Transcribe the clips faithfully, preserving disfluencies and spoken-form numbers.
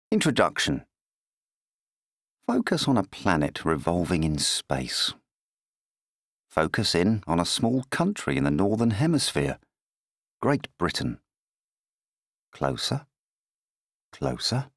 Introduction. Focus on a planet revolving in space. Focus in on a small country in the Northern Hemisphere, Great Britain. Closer, closer.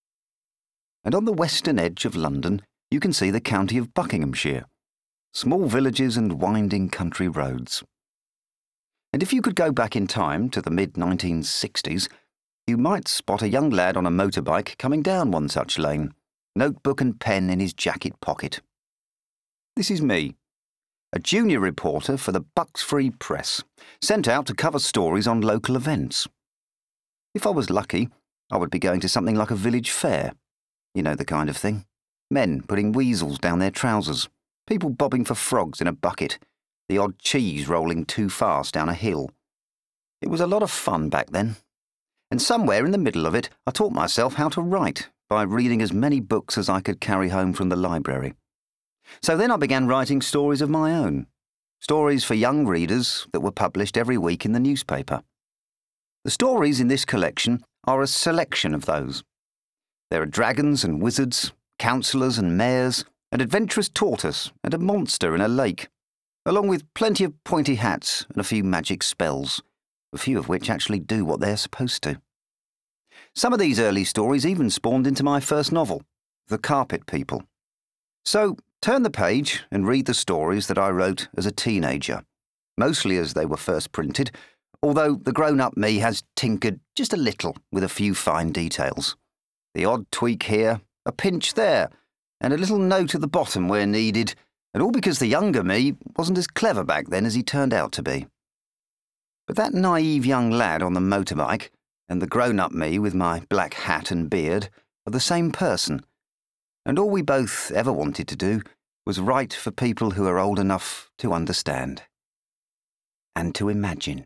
And on the western edge of London, you can see the county of Buckinghamshire, small villages and winding country roads. And if you could go back in time to the mid nineteen sixties, you might spot a young lad on a motorbike coming down one such lane, notebook and pen in his jacket pocket. This is me, a junior reporter for the Bucks Free Press, sent out to cover stories on local events. If I was lucky, I would be going to something like a village fair. You know the kind of thing. Men putting weasels down their trousers, people bobbing for frogs in a bucket, the odd cheese rolling too fast down a hill. It was a lot of fun back then. And somewhere in the middle of it, I taught myself how to write by reading as many books as I could carry home from the library. So then I began writing stories of my own, stories for young readers that were published every week in the newspaper. The stories in this collection are a selection of those. There are dragons and wizards, councillors and mayors, an adventurous tortoise and a monster in a lake, along with plenty of pointy hats and a few magic spells, a few of which actually do what they're supposed to. Some of these early stories even spawned into my first novel, The Carpet People. So turn the page and read the stories that I wrote as a teenager, mostly as they were first printed, although the grown-up me has tinkered just a little with a few fine details. The odd tweak here, a pinch there, and a little note at the bottom where needed, and all because the younger me wasn't as clever back then as he turned out to be. But that naive young lad on the motorbike and the grown-up me with my black hat and beard are the same person, and all we both ever wanted to do was write for people who are old enough to understand and to imagine.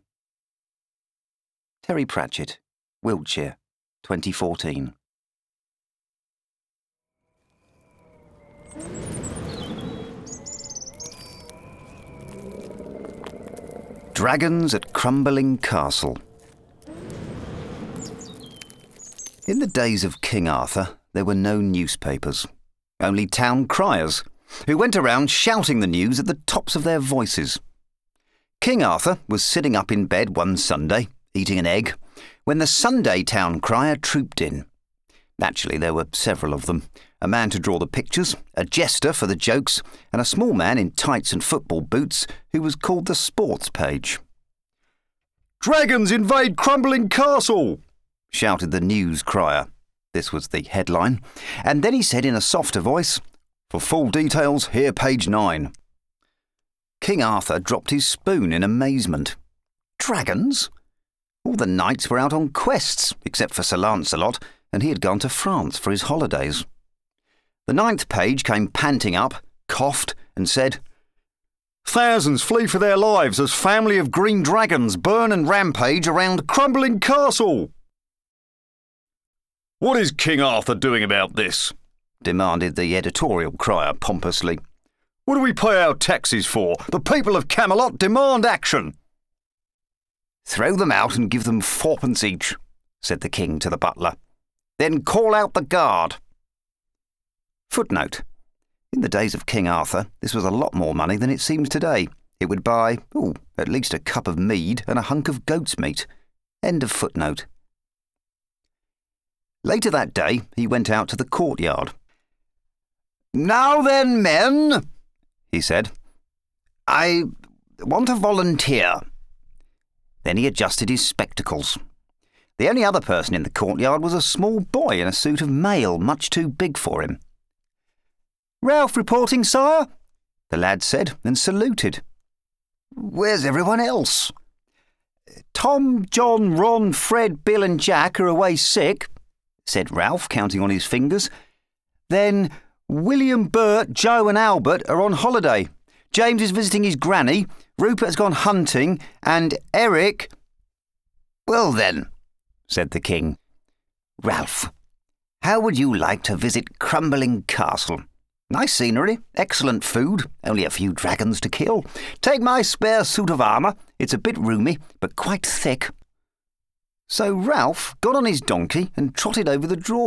Terry Pratchett, Wiltshire, twenty fourteen. Dragons at Crumbling Castle. In the days of King Arthur, there were no newspapers, only town criers, who went around shouting the news at the tops of their voices. King Arthur was sitting up in bed one Sunday, eating an egg, when the Sunday town crier trooped in. Naturally, there were several of them, a man to draw the pictures, a jester for the jokes, and a small man in tights and football boots who was called the sports page. "Dragons invade Crumbling Castle!" shouted the news crier. This was the headline. And then he said in a softer voice, "For full details, hear page nine." King Arthur dropped his spoon in amazement. Dragons? All the knights were out on quests, except for Sir Lancelot, and he had gone to France for his holidays. The ninth page came panting up, coughed, and said, "Thousands flee for their lives as family of green dragons burn and rampage around Crumbling Castle." "What is King Arthur doing about this?" demanded the editorial crier pompously. "What do we pay our taxes for? The people of Camelot demand action." "Throw them out and give them fourpence each," said the king to the butler. "Then call out the guard." Footnote. In the days of King Arthur, this was a lot more money than it seems today. It would buy, ooh, at least a cup of mead and a hunk of goat's meat. End of footnote. Later that day, he went out to the courtyard. "Now then, men," he said, "I want a volunteer." Then he adjusted his spectacles. The only other person in the courtyard was a small boy in a suit of mail much too big for him. "Ralph reporting, sire," the lad said, and saluted. "Where's everyone else?" "Tom, John, Ron, Fred, Bill and Jack are away sick," said Ralph, counting on his fingers. "Then William, Bert, Joe and Albert are on holiday. James is visiting his granny, Rupert has gone hunting, and Eric—" "Well then," said the king. "Ralph, how would you like to visit Crumbling Castle? Nice scenery, excellent food, only a few dragons to kill. Take my spare suit of armour. It's a bit roomy, but quite thick." So Ralph got on his donkey and trotted over the drawbridge.